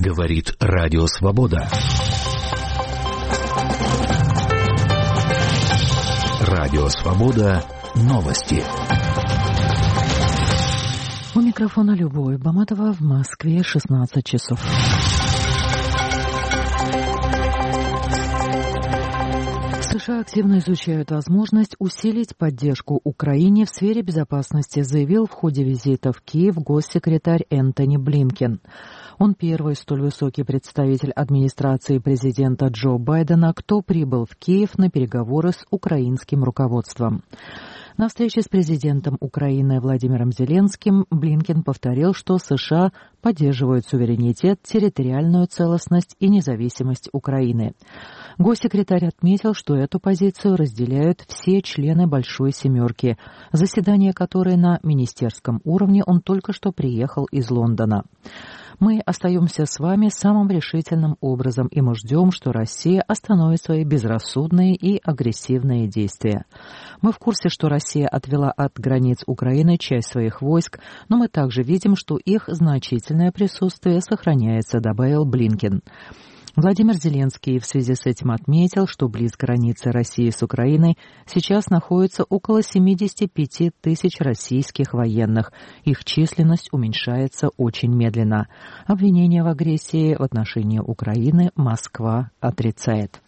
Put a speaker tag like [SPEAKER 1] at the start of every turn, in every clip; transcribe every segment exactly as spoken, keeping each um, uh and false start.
[SPEAKER 1] Говорит Радио Свобода. Радио Свобода. Новости.
[SPEAKER 2] У микрофона Любовь Баматова, в Москве шестнадцать часов. США активно изучают возможность усилить поддержку Украине в сфере безопасности, заявил в ходе визита в Киев госсекретарь Энтони Блинкен. Он первый столь высокий представитель администрации президента Джо Байдена, кто прибыл в Киев на переговоры с украинским руководством. На встрече с президентом Украины Владимиром Зеленским Блинкен повторил, что США поддерживают суверенитет, территориальную целостность и независимость Украины. Госсекретарь отметил, что эту позицию разделяют все члены Большой Семерки, заседание которой на министерском уровне он только что приехал из Лондона. Мы остаемся с вами самым решительным образом, и мы ждем, что Россия остановит свои безрассудные и агрессивные действия. Мы в курсе, что Россия отвела от границ Украины часть своих войск, но мы также видим, что их значительное присутствие сохраняется, добавил Блинкен. Владимир Зеленский в связи с этим отметил, что близ границы России с Украиной сейчас находится около семьдесят пять тысяч российских военных. Их численность уменьшается очень медленно. Обвинения в агрессии в отношении Украины Москва отрицает.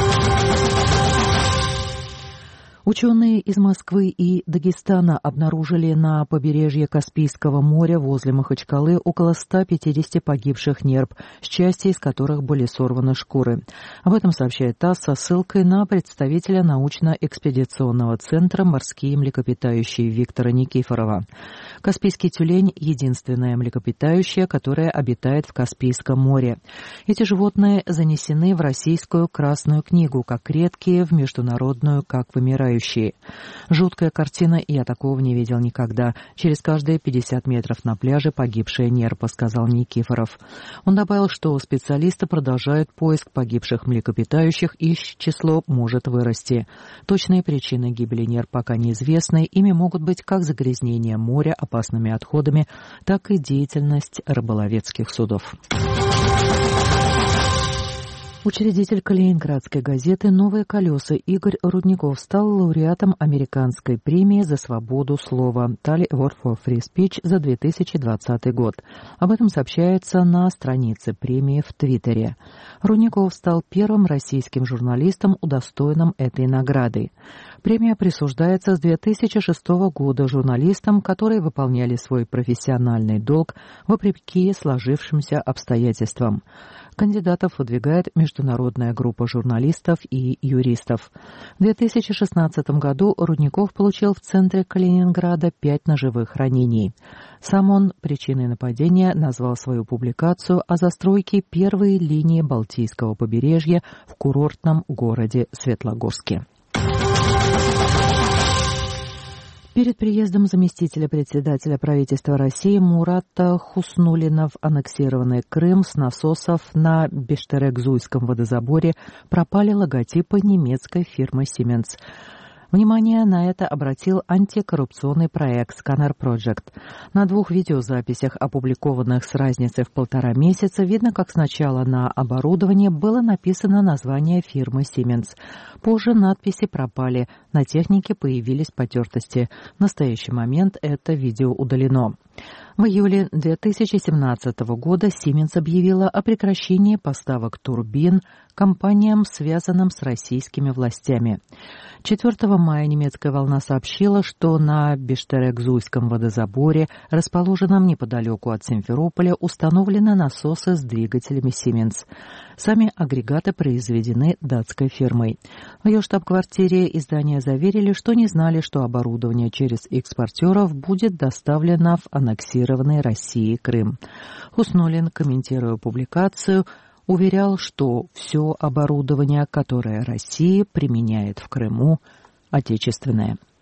[SPEAKER 2] Ученые из Москвы и Дагестана обнаружили на побережье Каспийского моря возле Махачкалы около ста пятидесяти погибших нерп, с части из которых были сорваны шкуры. Об этом сообщает ТАСС со ссылкой на представителя научно-экспедиционного центра «Морские млекопитающие» Виктора Никифорова. Каспийский тюлень – единственное млекопитающее, которое обитает в Каспийском море. Эти животные занесены в Российскую Красную книгу, как редкие, в международную, как вымирающие. Жуткая картина, я такого не видел никогда. Через каждые пятьдесят метров на пляже погибшая нерпа, сказал Никифоров. Он добавил, что специалисты продолжают поиск погибших млекопитающих, и их число может вырасти. Точные причины гибели нерп пока неизвестны. Ими могут быть как загрязнение моря опасными отходами, так и деятельность рыболовецких судов. Учредитель Калининградской газеты «Новые колеса» Игорь Рудников стал лауреатом американской премии за свободу слова Tally Award for Free Speech за две тысячи двадцатый год. Об этом сообщается на странице премии в Твиттере. Рудников стал первым российским журналистом, удостоенным этой награды. Премия присуждается с две тысячи шестого года журналистам, которые выполняли свой профессиональный долг вопреки сложившимся обстоятельствам. Кандидатов выдвигает международная группа журналистов и юристов. В две тысячи шестнадцатом году Рудников получил в центре Калининграда пять ножевых ранений. Сам он причиной нападения назвал свою публикацию о застройке первой линии Балтийского побережья в курортном городе Светлогорске. Перед приездом заместителя председателя правительства России Мурата Хуснуллина в аннексированный Крым с насосов на Бештерекзуйском водозаборе пропали логотипы немецкой фирмы Siemens. Внимание на это обратил антикоррупционный проект Scanner Project. На двух видеозаписях, опубликованных с разницей в полтора месяца, видно, как сначала на оборудовании было написано название фирмы Siemens. Позже надписи пропали, на технике появились потертости. В настоящий момент это видео удалено. В июле две тысячи семнадцатого года Siemens объявила о прекращении поставок турбин компаниям, связанным с российскими властями. четвёртого мая немецкая волна сообщила, что на Бештерекзуйском водозаборе, расположенном неподалеку от Симферополя, установлены насосы с двигателями Siemens. Сами агрегаты произведены датской фирмой. В ее штаб-квартире издания заверили, что не знали, что оборудование через экспортеров будет доставлено в аннексированный Россией Крым. Хуснуллин, комментируя публикацию, уверял, что все оборудование, которое Россия применяет в Крыму, отечественное.